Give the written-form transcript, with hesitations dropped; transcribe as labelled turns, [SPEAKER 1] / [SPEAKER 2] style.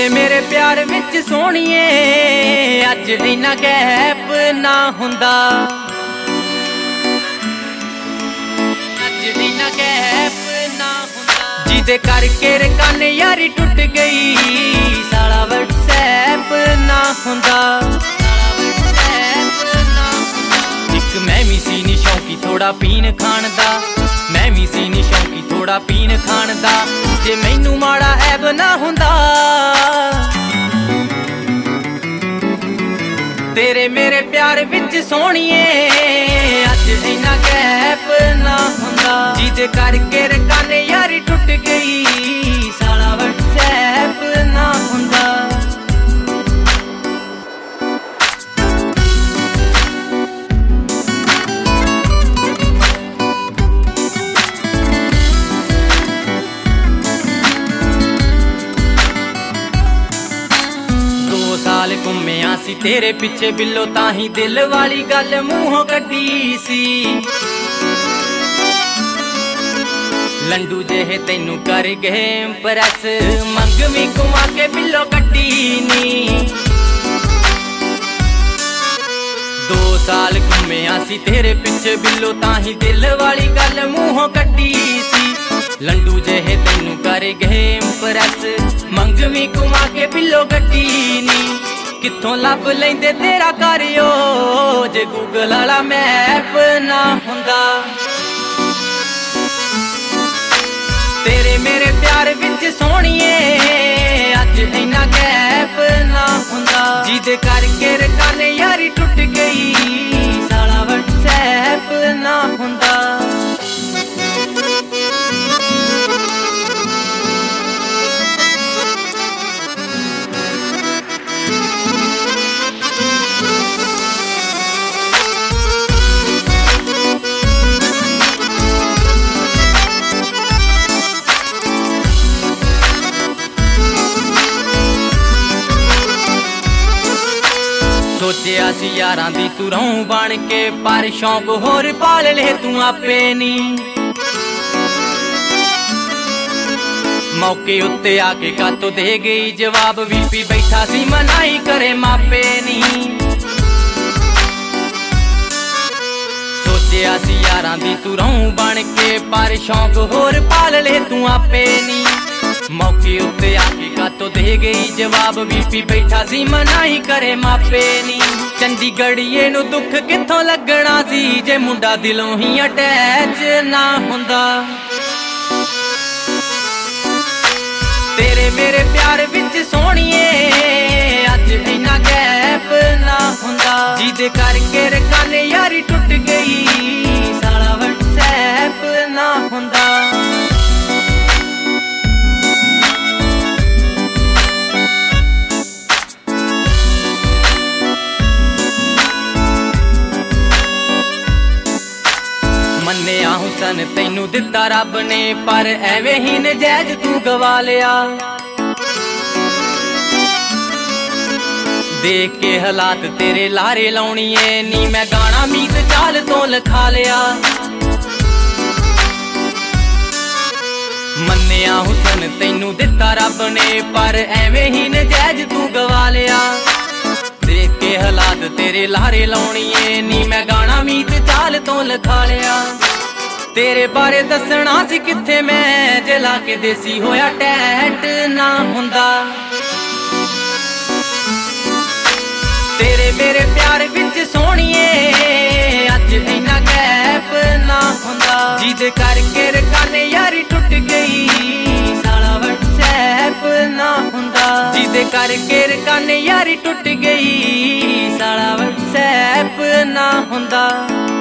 [SPEAKER 1] तेरे मेरे प्यार विच सोहणीए अज इन्ना गैप ना हुंदा, अज इन्ना गैप ना हुंदा। जिदे करके रकान यारी टुट गई साला व्हाट्सएप ना हुंदा। इक मैं भी सी नी शौकी थोड़ा पीन खान दा, मैं भी सी नी शौकी थोड़ा पीन खान दा। जे मैनू माड़ा ऐब ना हुंदा तेरे मेरे प्यार विच सोहणीए अज इन्ना गैप ना हुंदा। जिदे करके रकान यारी टुट गई साला व्हाट्सएप ना हुंदा। साल घुम्मिया सी तेरे पिछे बिल्लो ताही दिल वाली गल मूहों कड्डी सी। लंडू जेहे तैनू कर गए इंप्रेस मंगवी घुमा के बिल्लो कड्डी नी। 2 साल घुम्मिया सी तेरे पिछे बिल्लो ताही दिल वाली गल मूहों कड्डी सी। लंडू जेहे तैनू कर गए इंप्रेस मंगवी घुमा के बिल्लो गड्डी नी। कित्थों लब लैंदे तेरा करियो जे गूगल वाला मैप ना हुंदा। तेरे मेरे प्यार विच सोहणीए अज इन्ना गैप ना हुंदा। जिदे करके रकान यारी टुट गई साला व्हाट्सएप ना हुंदा। सोचिया सी यारां दी तू रहूं बन के पर शौक होर पाल ले तू आपे नी। मौके उत्ते आके कातों दे गई जवाब वीपी बैठा सी मनाई करे मापे नी। सोचिया सी यारां दी तू रहूं बन के पर शौक होर पाल ले तू आपे नी। मौके उत्ते आके कातों दे गई जवाब वीपी बैठा सी मनाई करे मापे नी। चंडीगढ़िए नू दुख कित्थों लगना सी जे मुंडा दिलों ही अटैच ना हुंदा। तेरे मेरे प्यार विच सोहणीए अज इन्ना गैप ना हुंदा। जिदे करके रकान यारी टुट गई साला व्हाट्सएप ना हुंदा। मन्निया हुसन तैनू दिता रब ने पर एवें ही नजैज तू गवा लिया। देख के हालात तेरे लारे लाउणीए नी मैं गाना मीत चाल तो लिखा लिया। मन्निया हुसन तैनू दिता रब ने पर एवें ही नजैज तू गवा लिया। देख के हालात तेरे लारे लाउणीए नी मैं गाना मीत चाल तो लिखा लिया। तेरे बारे दसना सी कित्थे मैं जे ला के देसी होया टैट ना हुंदा। तेरे मेरे प्यार विच सोहणीए अज इन्ना गैप ना हुंदा। जिदे करके रकान यारी टुट गई साला व्हाट्सएप ना हुंदा। जिदे करके रकान यारी टुट गई साला व्हाट्सएप ना हुंदा।